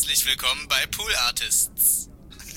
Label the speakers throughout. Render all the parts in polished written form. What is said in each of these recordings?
Speaker 1: Herzlich willkommen bei Pool Artists.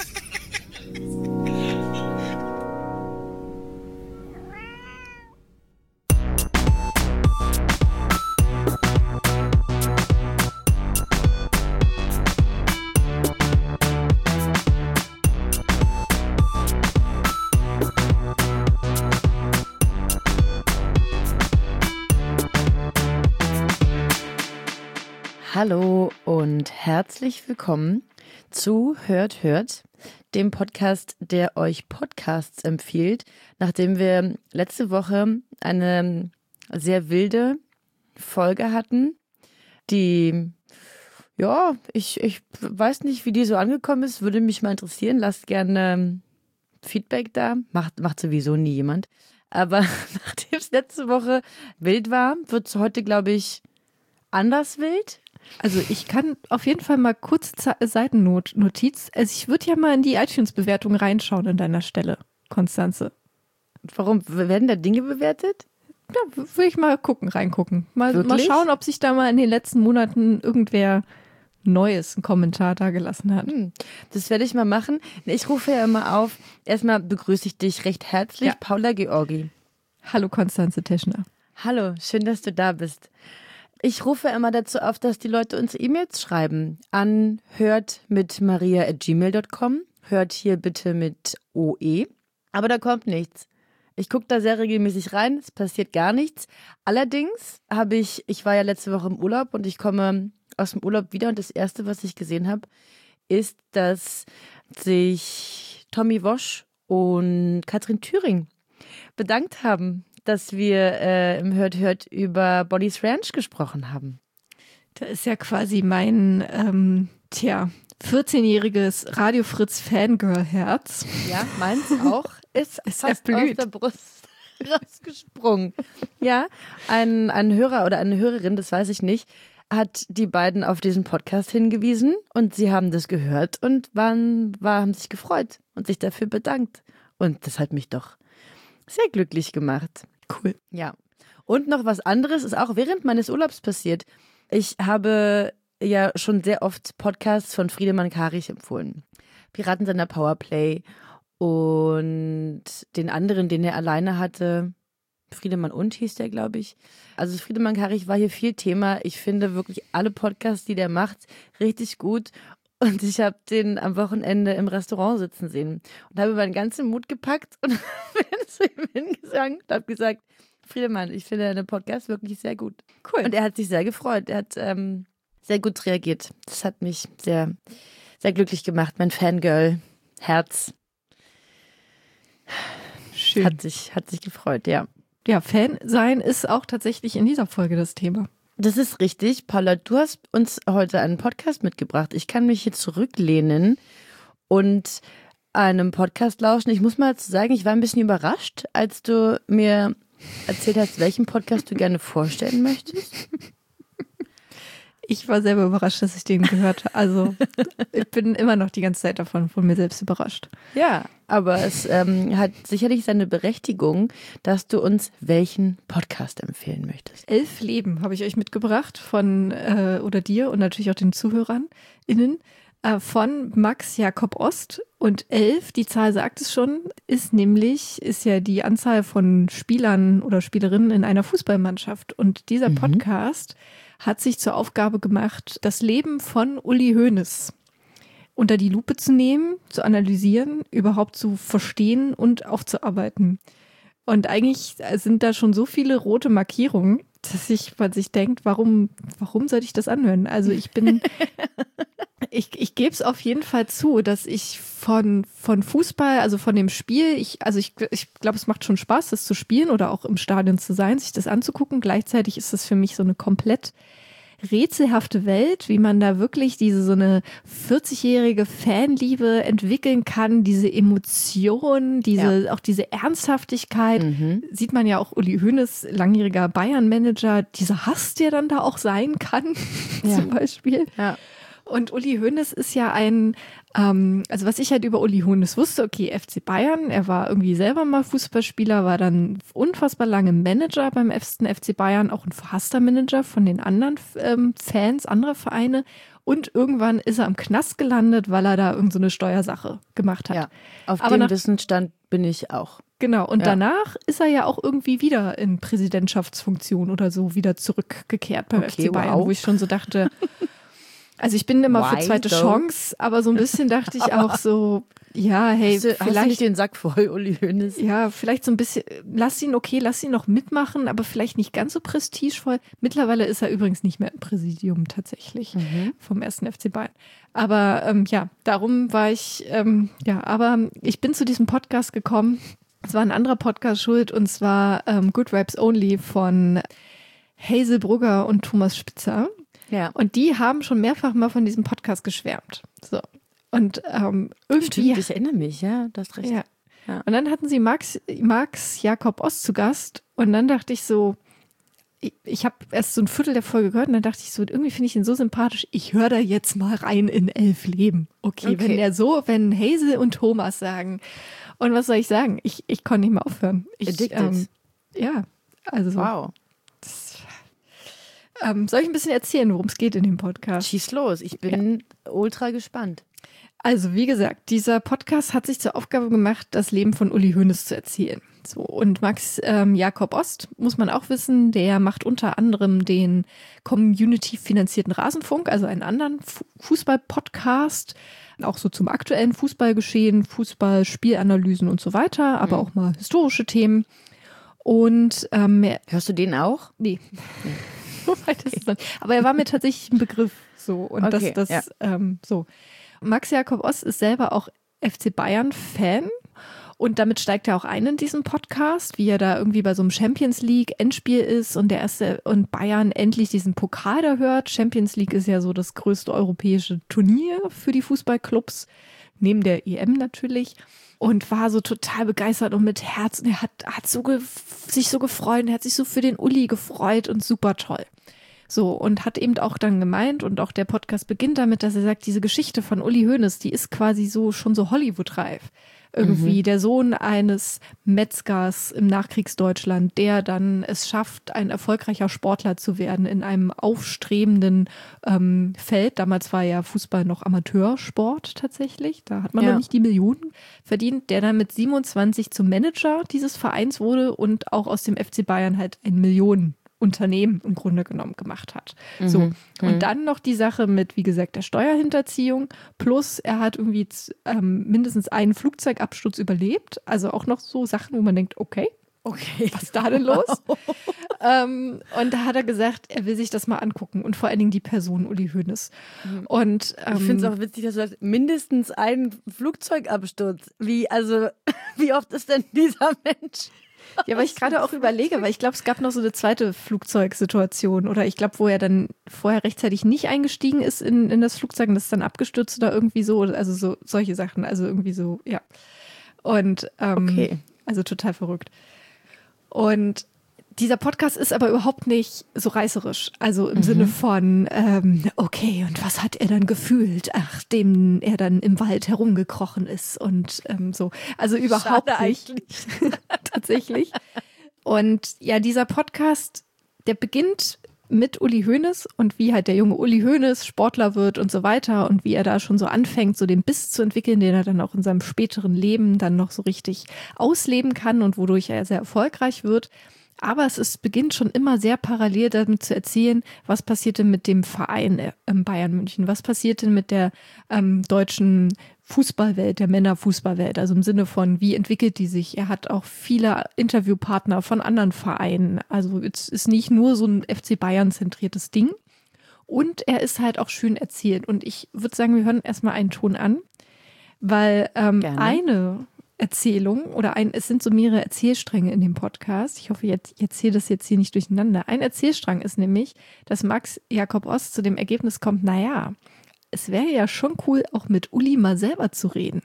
Speaker 2: Hallo und herzlich willkommen zu Hört, dem Podcast, der euch Podcasts empfiehlt, nachdem wir letzte Woche eine sehr wilde Folge hatten, die, ja, ich weiß nicht, wie die so angekommen ist, würde mich mal interessieren, lasst gerne Feedback da, macht sowieso nie jemand, aber nachdem es letzte Woche wild war, wird es heute, glaube ich, anders wild.
Speaker 3: Also ich kann auf jeden Fall mal kurz Seitennotiz. Also ich würde ja mal in die iTunes-Bewertung reinschauen an deiner Stelle, Konstanze.
Speaker 2: Warum werden da Dinge bewertet?
Speaker 3: Ja, würde ich mal reingucken. Mal
Speaker 2: Wirklich?
Speaker 3: schauen, ob sich da mal in den letzten Monaten irgendwer Neues einen Kommentar da gelassen hat.
Speaker 2: Das werde ich mal machen. Ich rufe ja immer auf. Erstmal begrüße ich dich recht herzlich,
Speaker 3: Ja.
Speaker 2: Paula Georgi.
Speaker 3: Hallo Konstanze Teschner.
Speaker 2: Hallo, schön, dass du da bist. Ich rufe immer dazu auf, dass die Leute uns E-Mails schreiben an hörtmitmaria@gmail.com. Hört hier bitte mit OE. Aber da kommt nichts. Ich gucke da sehr regelmäßig rein, es passiert gar nichts. Allerdings ich war ja letzte Woche im Urlaub und ich komme aus dem Urlaub wieder und das Erste, was ich gesehen habe, ist, dass sich Tommy Wosch und Katrin Thüring bedankt haben, dass wir im Hört über Bonnie's Ranch gesprochen haben.
Speaker 3: Da ist ja quasi mein 14-jähriges Radio Fritz Fangirl-Herz.
Speaker 2: Ja, meins auch. Ist fast
Speaker 3: erblüht.
Speaker 2: aus der Brust rausgesprungen. Ja, ein Hörer oder eine Hörerin, das weiß ich nicht, hat die beiden auf diesen Podcast hingewiesen und sie haben das gehört und haben sich gefreut und sich dafür bedankt. Und das hat mich doch sehr glücklich gemacht.
Speaker 3: Cool.
Speaker 2: Ja. Und noch was anderes ist auch während meines Urlaubs passiert. Ich habe ja schon sehr oft Podcasts von Friedemann Karig empfohlen. Piratensender Powerplay und den anderen, den er alleine hatte. Friedemann und hieß der, glaube ich. Also Friedemann Karig war hier viel Thema. Ich finde wirklich alle Podcasts, die der macht, richtig gut. Und ich habe den am Wochenende im Restaurant sitzen sehen und habe meinen ganzen Mut gepackt und bin zu ihm hingegangen und habe gesagt, Friedemann, ich finde deinen Podcast wirklich sehr gut.
Speaker 3: Cool.
Speaker 2: Und er hat sich sehr gefreut. Er hat sehr gut reagiert. Das hat mich sehr, sehr glücklich gemacht. Mein Fangirl-Herz
Speaker 3: Schön.
Speaker 2: hat sich gefreut, ja.
Speaker 3: Ja, Fan sein ist auch tatsächlich in dieser Folge das Thema.
Speaker 2: Das ist richtig. Paula, du hast uns heute einen Podcast mitgebracht. Ich kann mich hier zurücklehnen und einem Podcast lauschen. Ich muss mal dazu sagen, ich war ein bisschen überrascht, als du mir erzählt hast, welchen Podcast du gerne vorstellen möchtest.
Speaker 3: Ich war selber überrascht, dass ich den gehört habe. Also ich bin immer noch die ganze Zeit von mir selbst überrascht.
Speaker 2: Ja, aber es hat sicherlich seine Berechtigung, dass du uns welchen Podcast empfehlen möchtest.
Speaker 3: 11 Leben habe ich euch mitgebracht von oder dir und natürlich auch den ZuhörerInnen von Max Jakob Ost. Und 11, die Zahl sagt es schon, ist ja die Anzahl von Spielern oder Spielerinnen in einer Fußballmannschaft. Und dieser Podcast hat sich zur Aufgabe gemacht, das Leben von Uli Hoeneß unter die Lupe zu nehmen, zu analysieren, überhaupt zu verstehen und aufzuarbeiten. Und eigentlich sind da schon so viele rote Markierungen, dass man sich denkt, warum sollte ich das anhören? Also ich gebe es auf jeden Fall zu, dass ich von Fußball, also von dem Spiel, ich glaube, es macht schon Spaß, das zu spielen oder auch im Stadion zu sein, sich das anzugucken. Gleichzeitig ist es für mich so eine komplett rätselhafte Welt, wie man da wirklich so eine 40-jährige Fanliebe entwickeln kann, diese Emotionen, auch diese Ernsthaftigkeit. Sieht man ja auch Uli Hoeneß, langjähriger Bayern-Manager, dieser Hass, der dann da auch sein kann, zum Beispiel.
Speaker 2: Ja.
Speaker 3: Und Uli Hoeneß ist ja also was ich halt über Uli Hoeneß wusste, okay, FC Bayern, er war irgendwie selber mal Fußballspieler, war dann unfassbar lange Manager beim FC Bayern, auch ein verhasster Manager von den anderen Fans anderer Vereine Und irgendwann ist er im Knast gelandet, weil er da irgend so eine Steuersache gemacht hat.
Speaker 2: Ja, auf
Speaker 3: Aber
Speaker 2: dem Wissensstand bin ich auch.
Speaker 3: Genau, und
Speaker 2: Ja.
Speaker 3: danach ist er ja auch irgendwie wieder in Präsidentschaftsfunktion oder so wieder zurückgekehrt beim
Speaker 2: Okay,
Speaker 3: FC Bayern,
Speaker 2: wow.
Speaker 3: wo ich schon so dachte, also ich bin immer für
Speaker 2: Why
Speaker 3: zweite
Speaker 2: though?
Speaker 3: Chance, aber so ein bisschen dachte ich auch so, ja, hey,
Speaker 2: Hast du nicht
Speaker 3: vielleicht,
Speaker 2: den Sack voll, Uli Hoeneß?
Speaker 3: ja, vielleicht so ein bisschen, lass ihn noch mitmachen, aber vielleicht nicht ganz so prestigevoll. Mittlerweile ist er übrigens nicht mehr im Präsidium tatsächlich vom 1. FC Bayern. Aber ja, darum war ich, aber ich bin zu diesem Podcast gekommen. Es war ein anderer Podcast schuld, und zwar Good Vibes Only von Hazel Brugger und Thomas Spitzer.
Speaker 2: Ja.
Speaker 3: Und die haben schon mehrfach mal von diesem Podcast geschwärmt. So. Und irgendwie.
Speaker 2: Stimmt, ich erinnere mich, ja, du hast recht.
Speaker 3: Ja.
Speaker 2: Ja.
Speaker 3: Und dann hatten sie Max Jakob Ost zu Gast, und dann dachte ich so, ich habe erst so ein Viertel der Folge gehört, und dann dachte ich so, irgendwie finde ich ihn so sympathisch, ich höre da jetzt mal rein in 11 Leben. Okay, wenn Hazel und Thomas sagen. Und was soll ich sagen? Ich konnte nicht mehr aufhören.
Speaker 2: Addicted.
Speaker 3: Ja, also.
Speaker 2: Wow.
Speaker 3: Soll ich ein bisschen erzählen, worum es geht in dem Podcast?
Speaker 2: Schieß los, ich bin ultra gespannt.
Speaker 3: Also, wie gesagt, dieser Podcast hat sich zur Aufgabe gemacht, das Leben von Uli Hoeneß zu erzählen. So, und Max Jakob Ost, muss man auch wissen, der macht unter anderem den Community-finanzierten Rasenfunk, also einen anderen Fußball-Podcast, auch so zum aktuellen Fußballgeschehen, Fußballspielanalysen und so weiter, aber auch mal historische Themen. Und
Speaker 2: Hörst du den auch?
Speaker 3: nee. Das ist aber er war mir tatsächlich ein Begriff. So, und
Speaker 2: Okay,
Speaker 3: so. Max Jakob Ost ist selber auch FC Bayern-Fan. Und damit steigt er auch ein in diesen Podcast, wie er da irgendwie bei so einem Champions League Endspiel ist und und Bayern endlich diesen Pokal da hört. Champions League ist ja so das größte europäische Turnier für die Fußballclubs, neben der EM natürlich. Und war so total begeistert und mit Herz. Und er hat sich so gefreut, er hat sich so für den Uli gefreut und super toll. So, und hat eben auch dann gemeint, und auch der Podcast beginnt damit, dass er sagt, diese Geschichte von Uli Hoeneß, die ist quasi so schon so Hollywood-reif. Irgendwie der Sohn eines Metzgers im Nachkriegsdeutschland, der dann es schafft, ein erfolgreicher Sportler zu werden in einem aufstrebenden Feld. Damals war ja Fußball noch Amateursport tatsächlich. Da hat man noch nicht die Millionen verdient, der dann mit 27 zum Manager dieses Vereins wurde und auch aus dem FC Bayern halt ein Millionenunternehmen im Grunde genommen gemacht hat. So. Und dann noch die Sache mit, wie gesagt, der Steuerhinterziehung, plus er hat irgendwie mindestens einen Flugzeugabsturz überlebt. Also auch noch so Sachen, wo man denkt, okay, was ist da denn los? Und da hat er gesagt, er will sich das mal angucken, und vor allen Dingen die Person Uli Hoeneß. Und
Speaker 2: Ich finde es auch witzig, dass du sagst, mindestens ein Flugzeugabsturz. Wie oft ist denn dieser Mensch?
Speaker 3: ja, weil ich gerade auch überlege, weil ich glaube, es gab noch so eine zweite Flugzeugsituation, oder ich glaube, wo er dann vorher rechtzeitig nicht eingestiegen ist in das Flugzeug und das ist dann abgestürzt oder irgendwie so, also so solche Sachen, also irgendwie so, ja. Und also total verrückt. Und dieser Podcast ist aber überhaupt nicht so reißerisch. Also im Sinne von, okay, und was hat er dann gefühlt, nachdem er dann im Wald herumgekrochen ist und so. Also überhaupt
Speaker 2: Schade
Speaker 3: nicht. Tatsächlich. Und ja, dieser Podcast, der beginnt mit Uli Hoeneß und wie halt der junge Uli Hoeneß Sportler wird und so weiter und wie er da schon so anfängt, so den Biss zu entwickeln, den er dann auch in seinem späteren Leben dann noch so richtig ausleben kann und wodurch er sehr erfolgreich wird. Aber beginnt schon immer sehr parallel damit zu erzählen, was passiert denn mit dem Verein Bayern München, was passiert denn mit der deutschen Fußballwelt, der Männerfußballwelt, also im Sinne von, wie entwickelt die sich? Er hat auch viele Interviewpartner von anderen Vereinen, also es ist nicht nur so ein FC Bayern zentriertes Ding, und er ist halt auch schön erzählt, und ich würde sagen, wir hören erstmal einen Ton an, weil eine Erzählung oder es sind so mehrere Erzählstränge in dem Podcast. Ich hoffe, ich erzähle das jetzt hier nicht durcheinander. Ein Erzählstrang ist nämlich, dass Max Jakob Ost zu dem Ergebnis kommt, naja, es wäre ja schon cool, auch mit Uli mal selber zu reden.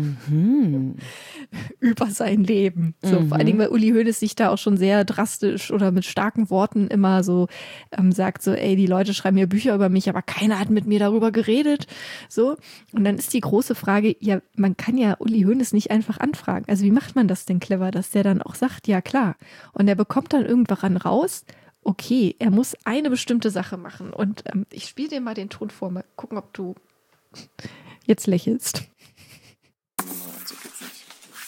Speaker 3: Über sein Leben. So, vor allen Dingen, weil Uli Hoeneß sich da auch schon sehr drastisch oder mit starken Worten immer so sagt, so, ey, die Leute schreiben ja Bücher über mich, aber keiner hat mit mir darüber geredet. So. Und dann ist die große Frage, ja, man kann ja Uli Hoeneß nicht einfach anfragen. Also wie macht man das denn clever, dass der dann auch sagt, ja klar. Und er bekommt dann irgendwann raus, okay, er muss eine bestimmte Sache machen. Und ich spiele dir mal den Ton vor, mal gucken, ob du jetzt lächelst.
Speaker 4: So geht's nicht.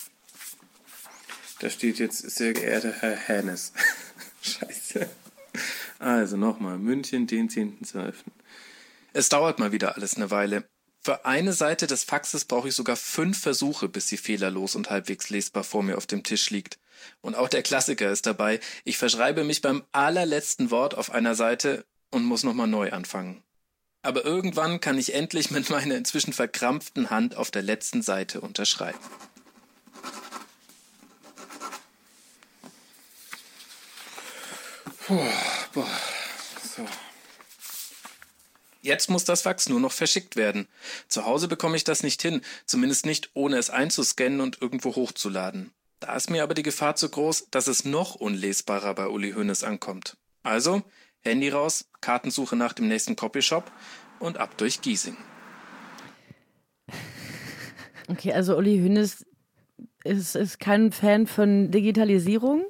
Speaker 4: Da steht jetzt, sehr geehrter Herr Hennes. Scheiße. Also nochmal, München, den 10.12. Es dauert mal wieder alles eine Weile. Für eine Seite des Faxes brauche ich sogar 5 Versuche, bis sie fehlerlos und halbwegs lesbar vor mir auf dem Tisch liegt. Und auch der Klassiker ist dabei. Ich verschreibe mich beim allerletzten Wort auf einer Seite und muss nochmal neu anfangen. Aber irgendwann kann ich endlich mit meiner inzwischen verkrampften Hand auf der letzten Seite unterschreiben. Boah. So. Jetzt muss das Fax nur noch verschickt werden. Zu Hause bekomme ich das nicht hin, zumindest nicht ohne es einzuscannen und irgendwo hochzuladen. Da ist mir aber die Gefahr zu groß, dass es noch unlesbarer bei Uli Hoeneß ankommt. Also, Handy raus, Kartensuche nach dem nächsten Copyshop und ab durch Giesing.
Speaker 2: Okay, also Uli Hoeneß ist kein Fan von Digitalisierung.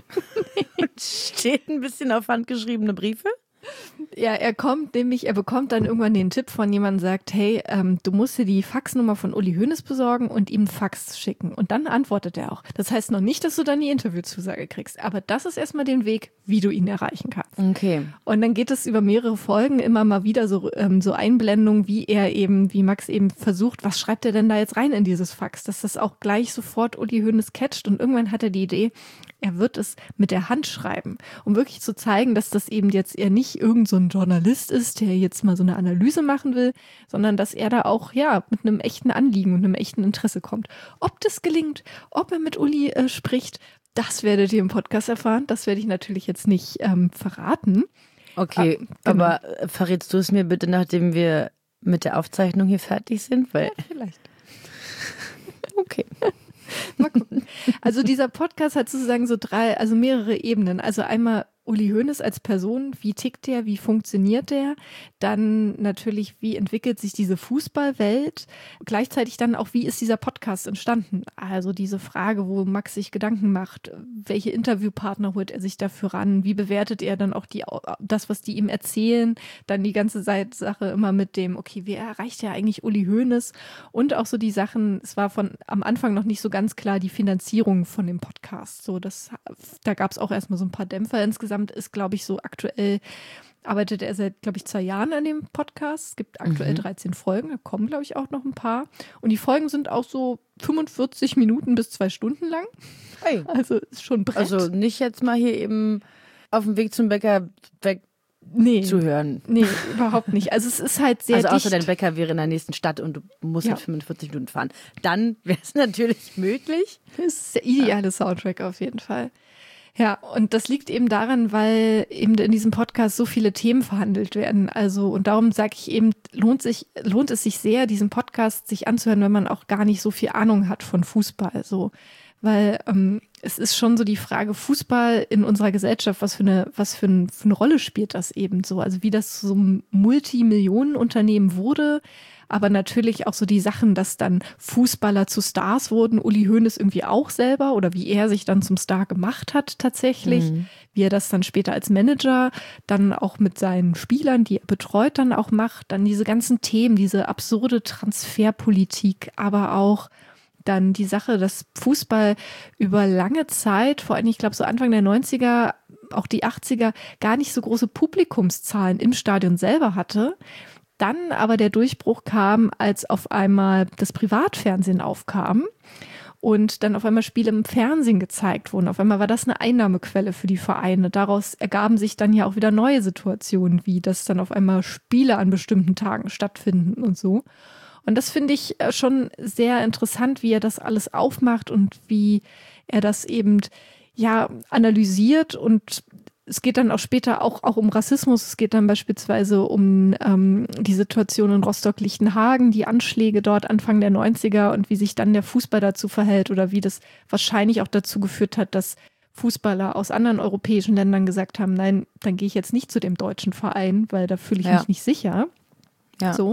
Speaker 2: Steht ein bisschen auf handgeschriebene Briefe.
Speaker 3: Ja, er bekommt dann irgendwann den Tipp von jemandem, sagt, hey, du musst dir die Faxnummer von Uli Hoeneß besorgen und ihm einen Fax schicken. Und dann antwortet er auch. Das heißt noch nicht, dass du dann die Interviewzusage kriegst. Aber das ist erstmal den Weg, wie du ihn erreichen kannst.
Speaker 2: Okay.
Speaker 3: Und dann geht es über mehrere Folgen immer mal wieder so Einblendungen, wie Max eben versucht, was schreibt er denn da jetzt rein in dieses Fax, dass das auch gleich sofort Uli Hoeneß catcht. Und irgendwann hat er die Idee, er wird es mit der Hand schreiben, um wirklich zu zeigen, dass das eben jetzt eher nicht irgend so ein Journalist ist, der jetzt mal so eine Analyse machen will, sondern dass er da auch mit einem echten Anliegen und einem echten Interesse kommt. Ob das gelingt, ob er mit Uli spricht, das werdet ihr im Podcast erfahren. Das werde ich natürlich jetzt nicht verraten.
Speaker 2: Okay,
Speaker 3: genau.
Speaker 2: aber verrätst du es mir bitte, nachdem wir mit der Aufzeichnung hier fertig sind? Weil
Speaker 3: Vielleicht. Okay. Mal gucken. Also dieser Podcast hat sozusagen mehrere Ebenen. Also einmal Uli Hoeneß als Person, wie tickt der, wie funktioniert der? Dann natürlich, wie entwickelt sich diese Fußballwelt? Gleichzeitig dann auch, wie ist dieser Podcast entstanden? Also diese Frage, wo Max sich Gedanken macht, welche Interviewpartner holt er sich dafür ran? Wie bewertet er dann auch das, was die ihm erzählen? Dann die ganze Sache immer mit dem, okay, wie erreicht er eigentlich Uli Hoeneß? Und auch so die Sachen, es war am Anfang noch nicht so ganz klar die Finanzierung von dem Podcast. So, da gab es auch erstmal so ein paar Dämpfer. Insgesamt ist, glaube ich, so aktuell arbeitet er seit, glaube ich, 2 Jahren an dem Podcast. Es gibt aktuell 13 Folgen, da kommen, glaube ich, auch noch ein paar. Und die Folgen sind auch so 45 Minuten bis 2 Stunden lang.
Speaker 2: Hey.
Speaker 3: Also ist schon ein Brett.
Speaker 2: Also nicht jetzt mal hier eben auf dem Weg zum Bäcker zu hören.
Speaker 3: Nee, überhaupt nicht. Also es ist halt sehr
Speaker 2: dicht. Also außer
Speaker 3: dicht.
Speaker 2: dein Bäcker wäre in der nächsten Stadt und du musst halt 45 Minuten fahren. Dann wäre es natürlich möglich.
Speaker 3: Das ist der ideale Soundtrack auf jeden Fall. Ja, und das liegt eben daran, weil eben in diesem Podcast so viele Themen verhandelt werden. Also, und darum sage ich eben, lohnt es sich sehr, diesen Podcast sich anzuhören, wenn man auch gar nicht so viel Ahnung hat von Fußball. So, weil es ist schon so die Frage, Fußball in unserer Gesellschaft, was für eine Rolle spielt das eben so? Also wie das so ein Multimillionenunternehmen wurde, aber natürlich auch so die Sachen, dass dann Fußballer zu Stars wurden, Uli Hoeneß irgendwie auch selber oder wie er sich dann zum Star gemacht hat tatsächlich, wie er das dann später als Manager dann auch mit seinen Spielern, die er betreut, dann auch macht, dann diese ganzen Themen, diese absurde Transferpolitik, aber auch dann die Sache, dass Fußball über lange Zeit, vor allem ich glaube so Anfang der 90er, auch die 80er, gar nicht so große Publikumszahlen im Stadion selber hatte. Dann aber der Durchbruch kam, als auf einmal das Privatfernsehen aufkam und dann auf einmal Spiele im Fernsehen gezeigt wurden. Auf einmal war das eine Einnahmequelle für die Vereine. Daraus ergaben sich dann ja auch wieder neue Situationen, wie dass dann auf einmal Spiele an bestimmten Tagen stattfinden und so. Und das finde ich schon sehr interessant, wie er das alles aufmacht und wie er das eben analysiert. Und es geht dann auch später auch um Rassismus. Es geht dann beispielsweise um die Situation in Rostock-Lichtenhagen, die Anschläge dort Anfang der 90er und wie sich dann der Fußball dazu verhält oder wie das wahrscheinlich auch dazu geführt hat, dass Fußballer aus anderen europäischen Ländern gesagt haben, nein, dann gehe ich jetzt nicht zu dem deutschen Verein, weil da fühle ich mich nicht sicher. Ja. So.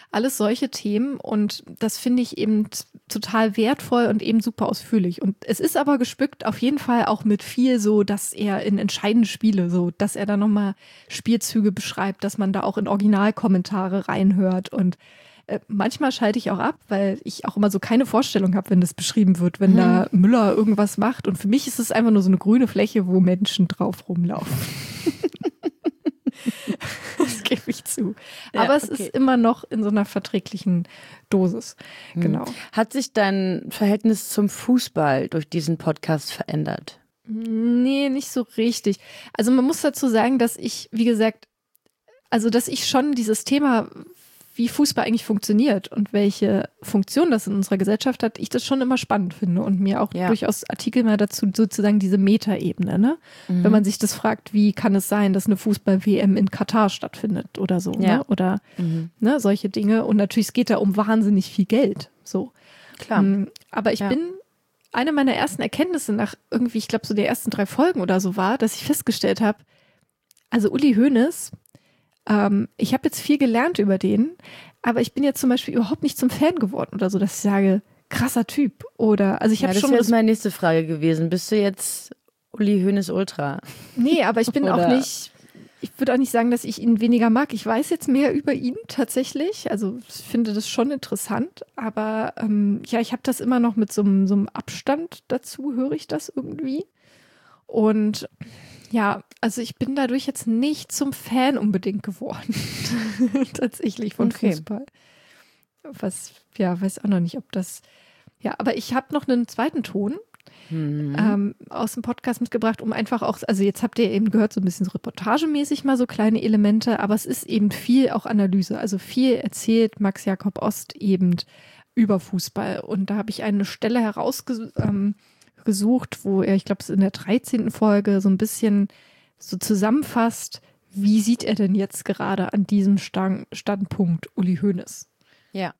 Speaker 3: Alles solche Themen und das finde ich eben total wertvoll und eben super ausführlich. Und es ist aber gespickt auf jeden Fall auch mit viel so, dass er in entscheidende Spiele, so, dass er da nochmal Spielzüge beschreibt, dass man da auch in Originalkommentare reinhört und manchmal schalte ich auch ab, weil ich auch immer so keine Vorstellung habe, wenn das beschrieben wird, wenn da Müller irgendwas macht. Und für mich ist es einfach nur so eine grüne Fläche, wo Menschen drauf rumlaufen. Das gebe ich zu.
Speaker 2: Ja,
Speaker 3: aber es
Speaker 2: okay.
Speaker 3: ist immer noch in so einer verträglichen Dosis. Genau.
Speaker 2: Hat sich dein Verhältnis zum Fußball durch diesen Podcast verändert?
Speaker 3: Nee, nicht so richtig. Also man muss dazu sagen, dass ich, wie gesagt, also dass ich schon dieses Thema, wie Fußball eigentlich funktioniert und welche Funktion das in unserer Gesellschaft hat, ich das schon immer spannend finde und mir auch durchaus Artikel mal dazu sozusagen diese Metaebene, ne? Wenn man sich das fragt, wie kann es sein, dass eine Fußball-WM in Katar stattfindet oder so, ne? Oder ne, solche Dinge. Und natürlich es geht da um wahnsinnig viel Geld, so.
Speaker 2: Klar.
Speaker 3: Aber ich bin, eine meiner ersten Erkenntnisse nach irgendwie, ich glaube so der ersten 3 Folgen oder so war, dass ich festgestellt habe, also Uli Hoeneß, ich habe jetzt viel gelernt über den, aber ich bin jetzt zum Beispiel überhaupt nicht zum Fan geworden oder so, dass ich sage, krasser Typ. Oder, also ich habe
Speaker 2: das
Speaker 3: schon.
Speaker 2: wäre jetzt meine nächste Frage gewesen. Bist du jetzt Uli Hoeneß Ultra?
Speaker 3: Nee, aber ich bin auch
Speaker 2: Oder-
Speaker 3: nicht, ich würde auch nicht sagen, dass ich ihn weniger mag. Ich weiß jetzt mehr über ihn tatsächlich. Also ich finde das schon interessant, aber ja, ich habe das immer noch mit so einem Abstand dazu, höre ich das irgendwie. Und ja, also ich bin dadurch jetzt nicht zum Fan unbedingt geworden. Tatsächlich von Fußball. Was, ja, weiß auch noch nicht, ob das, ja, aber ich habe noch einen zweiten Ton aus dem Podcast mitgebracht, um einfach auch, also jetzt habt ihr eben gehört, so ein bisschen so reportagemäßig mal so kleine Elemente, aber es ist eben viel auch Analyse, also viel erzählt Max Jakob Ost eben über Fußball und da habe ich eine Stelle herausgesucht, wo er, ich glaube, es ist in der 13. Folge so ein bisschen so zusammenfasst, wie sieht er denn jetzt gerade an diesem Standpunkt Uli Hoeneß?
Speaker 2: Ja.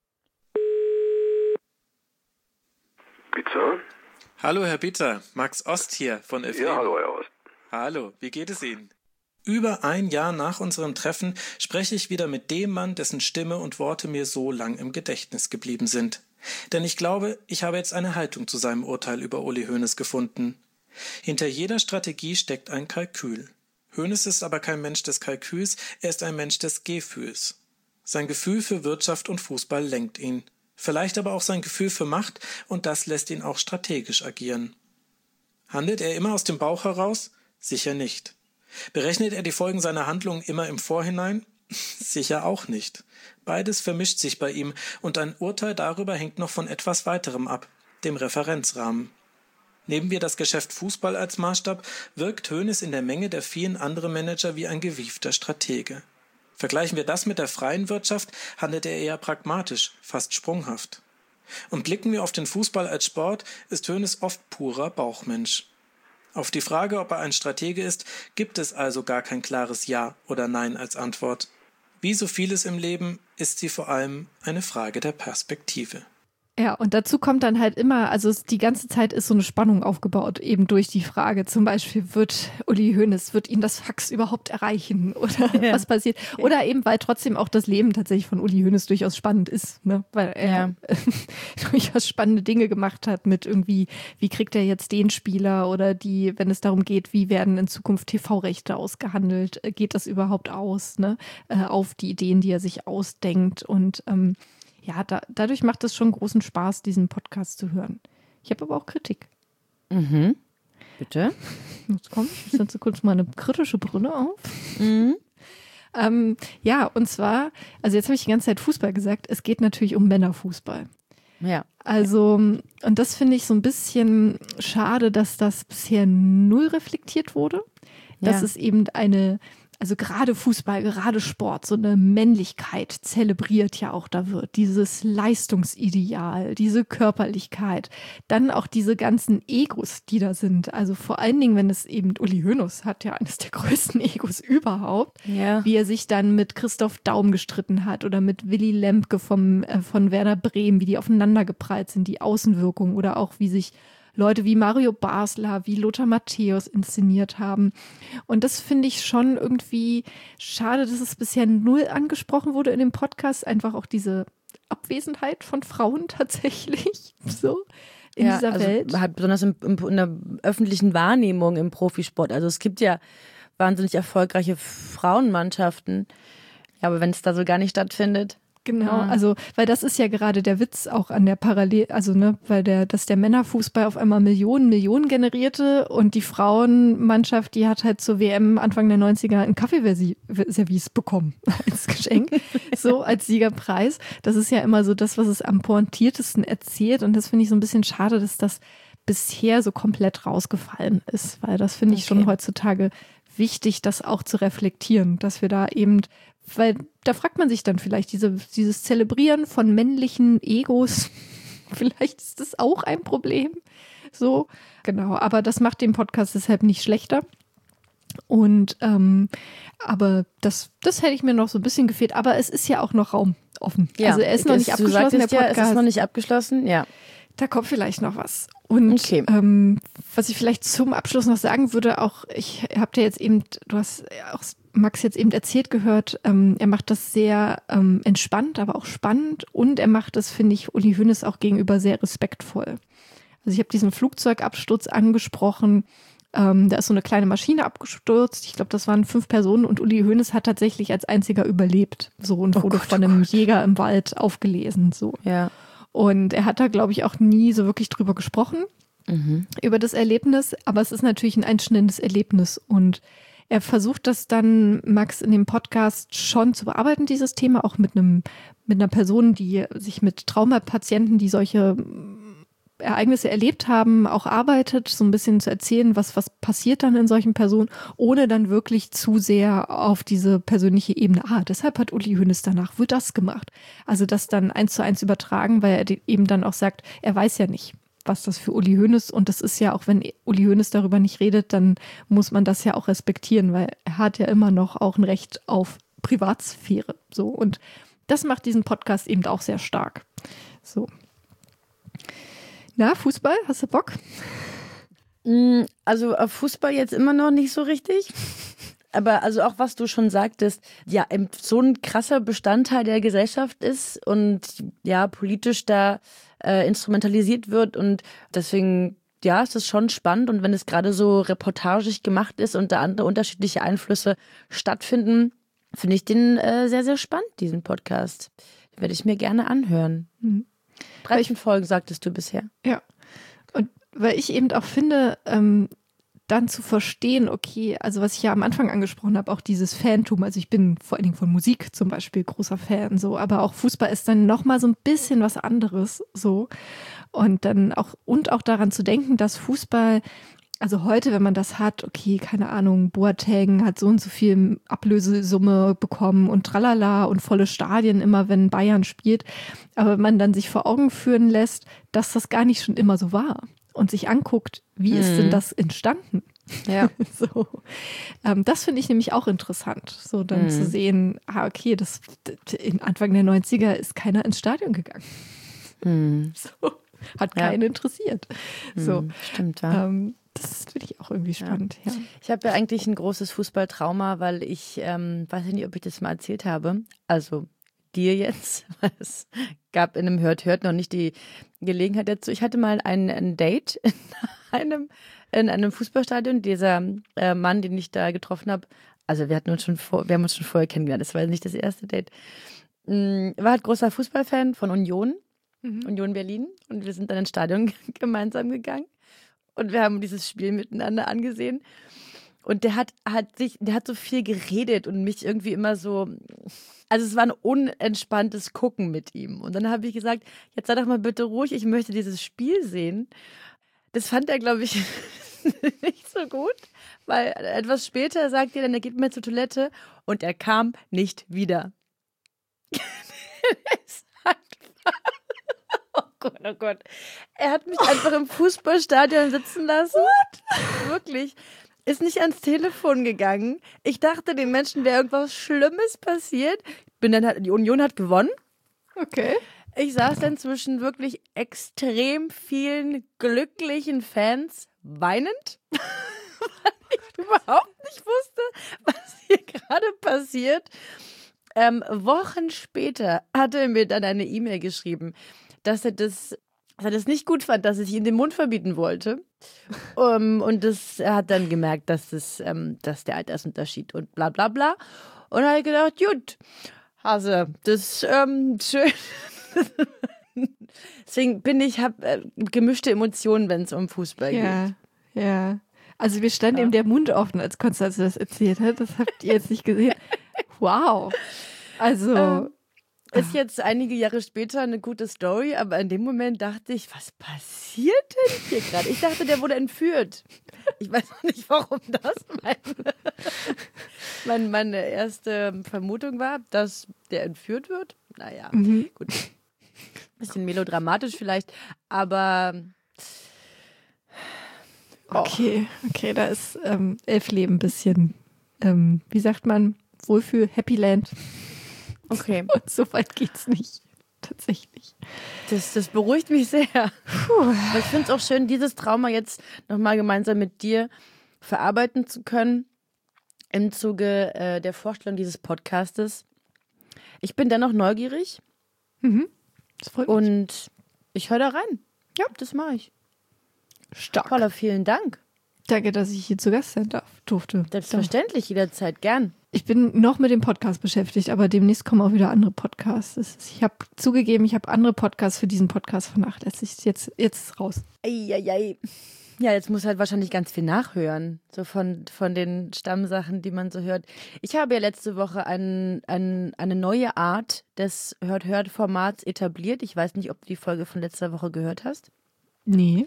Speaker 5: Bitte?
Speaker 4: Hallo Herr Bitter, Max Ost hier von FE.
Speaker 5: Ja, hallo, Herr Ost.
Speaker 4: Hallo, wie geht es Ihnen? Über ein Jahr nach unserem Treffen spreche ich wieder mit dem Mann, dessen Stimme und Worte mir so lang im Gedächtnis geblieben sind. Denn ich glaube, ich habe jetzt eine Haltung zu seinem Urteil über Uli Hoeneß gefunden. Hinter jeder Strategie steckt ein Kalkül. Hoeneß ist aber kein Mensch des Kalküls, er ist ein Mensch des Gefühls. Sein Gefühl für Wirtschaft und Fußball lenkt ihn. Vielleicht aber auch sein Gefühl für Macht und das lässt ihn auch strategisch agieren. Handelt er immer aus dem Bauch heraus? Sicher nicht. Berechnet er die Folgen seiner Handlungen immer im Vorhinein? Sicher auch nicht. Beides vermischt sich bei ihm und ein Urteil darüber hängt noch von etwas weiterem ab, dem Referenzrahmen. Nehmen wir das Geschäft Fußball als Maßstab, wirkt Hoeneß in der Menge der vielen anderen Manager wie ein gewiefter Stratege. Vergleichen wir das mit der freien Wirtschaft, handelt er eher pragmatisch, fast sprunghaft. Und blicken wir auf den Fußball als Sport, ist Hoeneß oft purer Bauchmensch. Auf die Frage, ob er ein Stratege ist, gibt es also gar kein klares Ja oder Nein als Antwort. Wie so vieles im Leben ist sie vor allem eine Frage der Perspektive.
Speaker 3: Ja, und dazu kommt dann halt immer, also die ganze Zeit ist so eine Spannung aufgebaut, eben durch die Frage, zum Beispiel wird ihn das Fax überhaupt erreichen oder was passiert? Oder eben, weil trotzdem auch das Leben tatsächlich von Uli Hoeneß durchaus spannend ist, ne? Weil er durchaus spannende Dinge gemacht hat mit irgendwie, wie kriegt er jetzt den Spieler oder wenn es darum geht, wie werden in Zukunft TV-Rechte ausgehandelt, geht das überhaupt aus, ne? Auf die Ideen, die er sich ausdenkt und ja, dadurch macht es schon großen Spaß, diesen Podcast zu hören. Ich habe aber auch Kritik.
Speaker 2: Bitte?
Speaker 3: Jetzt kommt, ich setze kurz mal eine kritische Brille auf. Ja, und zwar, also jetzt habe ich die ganze Zeit Fußball gesagt, es geht natürlich um Männerfußball.
Speaker 2: Ja.
Speaker 3: Also, und das finde ich so ein bisschen schade, dass das bisher null reflektiert wurde. Dass es eben also gerade Fußball, gerade Sport, so eine Männlichkeit zelebriert ja auch da wird. Dieses Leistungsideal, diese Körperlichkeit, dann auch diese ganzen Egos, die da sind. Also vor allen Dingen, wenn es eben Uli Hoeneß hat ja eines der größten Egos überhaupt, wie er sich dann mit Christoph Daum gestritten hat oder mit Willy Lemke von Werder Bremen, wie die aufeinander geprallt sind, die Außenwirkung oder auch wie sich Leute wie Mario Basler, wie Lothar Matthäus inszeniert haben. Und das finde ich schon irgendwie schade, dass es bisher null angesprochen wurde in dem Podcast. Einfach auch diese Abwesenheit von Frauen tatsächlich so in dieser Welt.
Speaker 2: Halt besonders in der öffentlichen Wahrnehmung im Profisport. Also es gibt ja wahnsinnig erfolgreiche Frauenmannschaften. Ja, aber wenn es da so gar nicht stattfindet.
Speaker 3: Genau, also, weil das ist ja gerade der Witz auch an der also, ne, dass der Männerfußball auf einmal Millionen generierte und die Frauenmannschaft, die hat halt zur WM Anfang der 90er ein Kaffeeservice bekommen als Geschenk, so als Siegerpreis. Das ist ja immer so das, was es am pointiertesten erzählt und das finde ich so ein bisschen schade, dass das bisher so komplett rausgefallen ist, weil das finde ich schon heutzutage wichtig, das auch zu reflektieren, dass wir da eben, weil da fragt man sich dann vielleicht, dieses Zelebrieren von männlichen Egos, vielleicht ist das auch ein Problem. So, genau, aber das macht den Podcast deshalb nicht schlechter. Und aber das hätte ich mir noch so ein bisschen gefehlt, aber es ist ja auch noch Raum offen.
Speaker 2: Ja,
Speaker 3: also er ist noch nicht abgeschlossen, der Podcast.
Speaker 2: Es ist noch nicht abgeschlossen, ja.
Speaker 3: Da kommt vielleicht noch was. Und was ich vielleicht zum Abschluss noch sagen würde, auch ich habe dir jetzt eben, du hast auch Max jetzt eben erzählt gehört, er macht das sehr entspannt, aber auch spannend und er macht das, finde ich, Uli Hoeneß auch gegenüber sehr respektvoll. Also ich habe diesen Flugzeugabsturz angesprochen, da ist so eine kleine Maschine abgestürzt, ich glaube, das waren 5 Personen und Uli Hoeneß hat tatsächlich als einziger überlebt, so und wurde von einem Jäger im Wald aufgelesen, so.
Speaker 2: Ja.
Speaker 3: Und er hat da, glaube ich, auch nie so wirklich drüber gesprochen, über das Erlebnis. Aber es ist natürlich ein einschneidendes Erlebnis. Und er versucht das dann, Max, in dem Podcast schon zu bearbeiten, dieses Thema, auch mit einer Person, die sich mit Traumapatienten, die solche Ereignisse erlebt haben, auch arbeitet, so ein bisschen zu erzählen, was passiert dann in solchen Personen, ohne dann wirklich zu sehr auf diese persönliche Ebene. Deshalb hat Uli Hoeneß danach wohl das gemacht. Also das dann 1:1 übertragen, weil er eben dann auch sagt, er weiß ja nicht, was das für Uli Hoeneß, und das ist ja auch, wenn Uli Hoeneß darüber nicht redet, dann muss man das ja auch respektieren, weil er hat ja immer noch auch ein Recht auf Privatsphäre. So, und das macht diesen Podcast eben auch sehr stark. So. Na, Fußball, hast du Bock?
Speaker 2: Also auf Fußball jetzt immer noch nicht so richtig. Aber also auch was du schon sagtest, ja, so ein krasser Bestandteil der Gesellschaft ist und ja, politisch da instrumentalisiert wird und deswegen, ja, es ist schon spannend und wenn es gerade so reportagig gemacht ist und da andere unterschiedliche Einflüsse stattfinden, finde ich den sehr, sehr spannend, diesen Podcast. Den werde ich mir gerne anhören. 13 Folgen sagtest du bisher.
Speaker 3: Ja, und weil ich eben auch finde, dann zu verstehen, okay, also was ich ja am Anfang angesprochen habe, auch dieses Fantum, also ich bin vor allen Dingen von Musik zum Beispiel großer Fan, so, aber auch Fußball ist dann nochmal so ein bisschen was anderes, so, und dann auch daran zu denken, dass Fußball, also heute, wenn man das hat, okay, keine Ahnung, Boateng hat so und so viel Ablösesumme bekommen und tralala und volle Stadien immer, wenn Bayern spielt, aber wenn man dann sich vor Augen führen lässt, dass das gar nicht schon immer so war und sich anguckt, wie ist denn das entstanden?
Speaker 2: Ja.
Speaker 3: So. Das finde ich nämlich auch interessant, so dann zu sehen, okay, das in Anfang der 90er ist keiner ins Stadion gegangen. So. Hat keinen interessiert. So.
Speaker 2: Stimmt, ja.
Speaker 3: Das finde ich auch irgendwie spannend. Ja.
Speaker 2: Ich habe ja eigentlich ein großes Fußballtrauma, weil ich weiß nicht, ob ich das mal erzählt habe. Also dir jetzt, weil es gab in einem Hört noch nicht die Gelegenheit dazu. Ich hatte mal ein Date in einem Fußballstadion. Dieser Mann, den ich da getroffen habe, also wir haben uns schon vorher kennengelernt. Das war nicht das erste Date. War halt großer Fußballfan von Union Berlin, und wir sind dann ins Stadion gemeinsam gegangen. Und wir haben dieses Spiel miteinander angesehen. Und der hat so viel geredet und mich irgendwie immer so, also es war ein unentspanntes Gucken mit ihm. Und dann habe ich gesagt, jetzt sei doch mal bitte ruhig, ich möchte dieses Spiel sehen. Das fand er, glaube ich, nicht so gut, weil etwas später sagt er dann, er geht mir zur Toilette und er kam nicht wieder. Oh Gott. Er hat mich einfach im Fußballstadion sitzen lassen. What? Wirklich. Ist nicht ans Telefon gegangen. Ich dachte, den Menschen wäre irgendwas Schlimmes passiert. Die Union hat gewonnen.
Speaker 3: Okay.
Speaker 2: Ich saß dann zwischen wirklich extrem vielen glücklichen Fans weinend, weil ich überhaupt nicht wusste, was hier gerade passiert. Wochen später hatte er mir dann eine E-Mail geschrieben, dass er das nicht gut fand, dass ich ihn den Mund verbieten wollte. Und er hat dann gemerkt, dass der Altersunterschied und bla bla bla. Und er hat gedacht, gut, Hase, das schön. Deswegen habe gemischte Emotionen, wenn es um Fußball geht.
Speaker 3: Ja. Also wir standen ihm der Mund offen, als Konstanze das erzählt hat. Das habt ihr jetzt nicht gesehen. Wow. Also
Speaker 2: ist jetzt einige Jahre später eine gute Story, aber in dem Moment dachte ich, was passiert denn hier gerade? Ich dachte, der wurde entführt. Ich weiß noch nicht, warum das meine erste Vermutung war, dass der entführt wird. Naja, gut. Bisschen melodramatisch vielleicht, aber
Speaker 3: okay, da ist Elfleben ein bisschen, wie sagt man, Wohlfühl, Happy Land.
Speaker 2: Okay.
Speaker 3: Und so weit geht's nicht, tatsächlich.
Speaker 2: Das beruhigt mich sehr. Aber ich finde es auch schön, dieses Trauma jetzt nochmal gemeinsam mit dir verarbeiten zu können im Zuge der Vorstellung dieses Podcastes. Ich bin dennoch neugierig.
Speaker 3: Das freut mich.
Speaker 2: Und ich höre da rein. Ja, das mache ich.
Speaker 3: Stark.
Speaker 2: Paula, vielen Dank.
Speaker 3: Danke, dass ich hier zu Gast sein durfte.
Speaker 2: Selbstverständlich, jederzeit gern.
Speaker 3: Ich bin noch mit dem Podcast beschäftigt, aber demnächst kommen auch wieder andere Podcasts. Ich habe zugegeben, ich habe andere Podcasts für diesen Podcast vernachlässigt. Jetzt ist raus.
Speaker 2: Eieiei. Ja, jetzt muss halt wahrscheinlich ganz viel nachhören. So von den Stammsachen, die man so hört. Ich habe ja letzte Woche eine neue Art des Hört-Hört-Formats etabliert. Ich weiß nicht, ob du die Folge von letzter Woche gehört hast.
Speaker 3: Nee.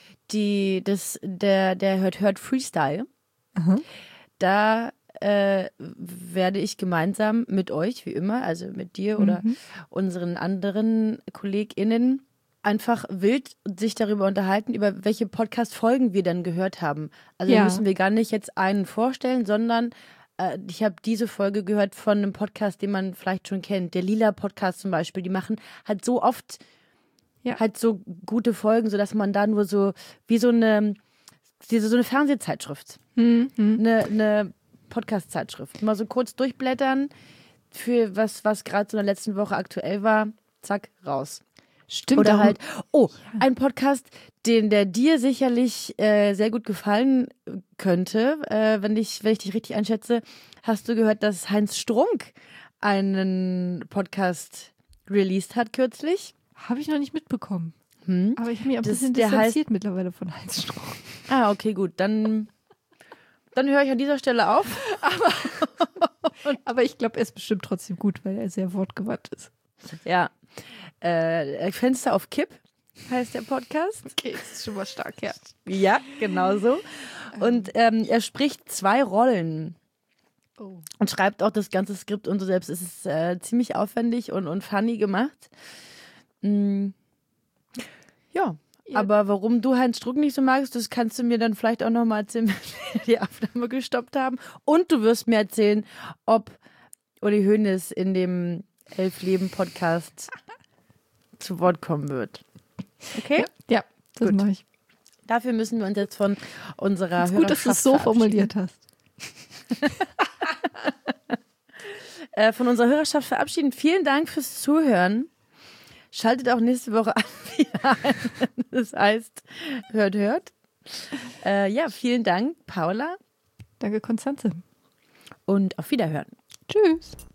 Speaker 2: Der Hört-Hört-Freestyle.
Speaker 3: Aha.
Speaker 2: Da werde ich gemeinsam mit euch, wie immer, also mit dir oder unseren anderen KollegInnen, einfach wild sich darüber unterhalten, über welche Podcast-Folgen wir dann gehört haben. Also müssen wir gar nicht jetzt einen vorstellen, sondern ich habe diese Folge gehört von einem Podcast, den man vielleicht schon kennt. Der Lila-Podcast zum Beispiel, die machen halt so oft halt so gute Folgen, sodass man da nur so wie so eine Fernsehzeitschrift, eine Podcast-Zeitschrift, mal so kurz durchblättern für was gerade so in der letzten Woche aktuell war, zack, raus.
Speaker 3: Stimmt.
Speaker 2: Oder halt, ein Podcast, der dir sicherlich sehr gut gefallen könnte, wenn ich dich richtig einschätze, hast du gehört, dass Heinz Strunk einen Podcast released hat kürzlich?
Speaker 3: Habe ich noch nicht mitbekommen. Aber ich habe mich ein bisschen
Speaker 2: der
Speaker 3: distanziert mittlerweile von Heinz Strunk.
Speaker 2: Ah, okay, gut. Dann höre ich an dieser Stelle auf.
Speaker 3: Aber ich glaube, er ist bestimmt trotzdem gut, weil er sehr wortgewandt ist.
Speaker 2: Ja. Fenster auf Kipp heißt der Podcast.
Speaker 3: Okay, das ist schon mal stark, ja.
Speaker 2: Ja, genau so. Und er spricht 2 Rollen.
Speaker 3: Oh.
Speaker 2: Und schreibt auch das ganze Skript und so selbst. Es ist ziemlich aufwendig und funny gemacht. Ja. Aber warum du Heinz Strunk nicht so magst, das kannst du mir dann vielleicht auch nochmal erzählen, wenn wir die Aufnahme gestoppt haben. Und du wirst mir erzählen, ob Uli Hoeneß in dem Elfleben-Podcast zu Wort kommen wird. Okay?
Speaker 3: Ja, das mache ich.
Speaker 2: Dafür müssen wir uns jetzt von unserer
Speaker 3: Hörerschaft gut, dass du es so formuliert hast.
Speaker 2: Von unserer Hörerschaft verabschieden. Vielen Dank fürs Zuhören. Schaltet auch nächste Woche wieder ein. Das heißt, hört. Ja, vielen Dank, Paula.
Speaker 3: Danke, Konstanze.
Speaker 2: Und auf Wiederhören.
Speaker 3: Tschüss.